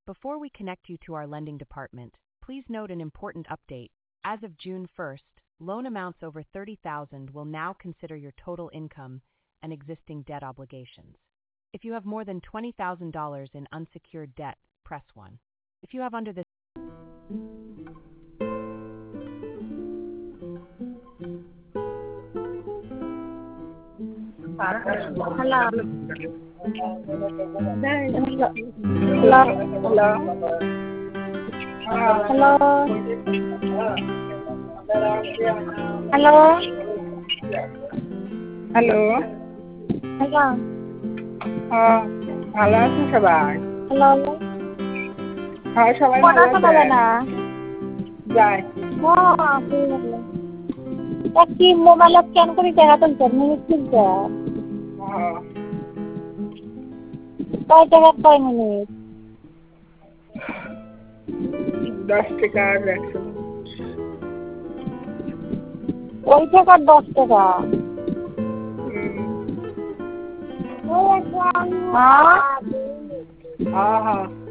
Before we connect you to our lending department, please note an important update. As of June 1st, loan amounts over $30,000 will now consider your total income and existing debt obligations. If you have more than $20,000 in unsecured debt, press 1. If you have under this Hello. Hello, ভালো আছেন সবাই? হ্যাঁ, সবাই ভালো আছে। যাই কি mobile scan করে টাকা তুলছেন মিনিট তুলছে কয় টাকা কয় মিনিট? 10 টাকা আর 100। ওই টাকা 10 টাকা। হ্যাঁ।